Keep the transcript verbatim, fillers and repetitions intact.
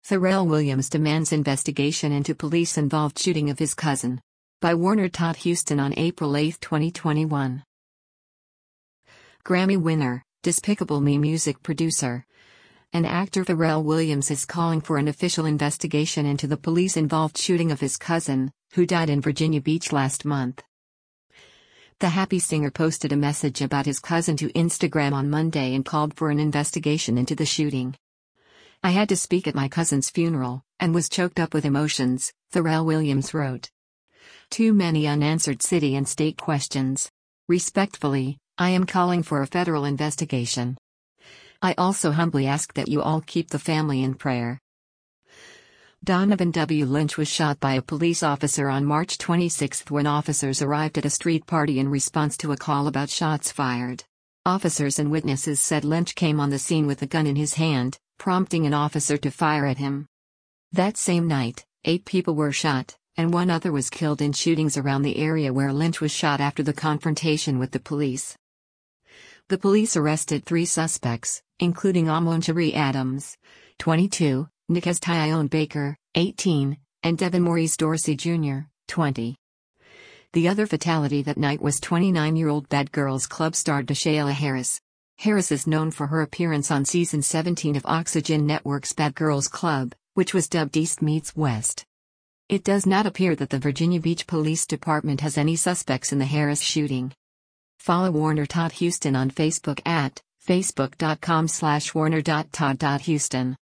Pharrell Williams demands investigation into police-involved shooting of his cousin. By Warner Todd Houston on April eighth, twenty twenty-one. Grammy winner, Despicable Me music producer, and actor Pharrell Williams is calling for an official investigation into the police-involved shooting of his cousin, who died in Virginia Beach last month. The happy singer posted a message about his cousin to Instagram on Monday and called for an investigation into the shooting. "I had to speak at my cousin's funeral, and was choked up with emotions," Pharrell Williams wrote. "Too many unanswered city and state questions. Respectfully, I am calling for a federal investigation. I also humbly ask that you all keep the family in prayer." Donovan W. Lynch was shot by a police officer on March twenty-sixth when officers arrived at a street party in response to a call about shots fired. Officers and witnesses said Lynch came on the scene with a gun in his hand, prompting an officer to fire at him. That same night, eight people were shot, and one other was killed in shootings around the area where Lynch was shot after the confrontation with the police. The police arrested three suspects, including Amoncherie Adams, twenty-two, Nickaz Tyone Baker, eighteen, and Devin Maurice Dorsey Junior, twenty. The other fatality that night was twenty-nine-year-old Bad Girls Club star Deshayla Harris. Harris is known for her appearance on season seventeen of Oxygen Network's Bad Girls Club, which was dubbed East Meets West. It does not appear that the Virginia Beach Police Department has any suspects in the Harris shooting. Follow Warner Todd Houston on Facebook at facebook dot com slash warner dot todd dot houston.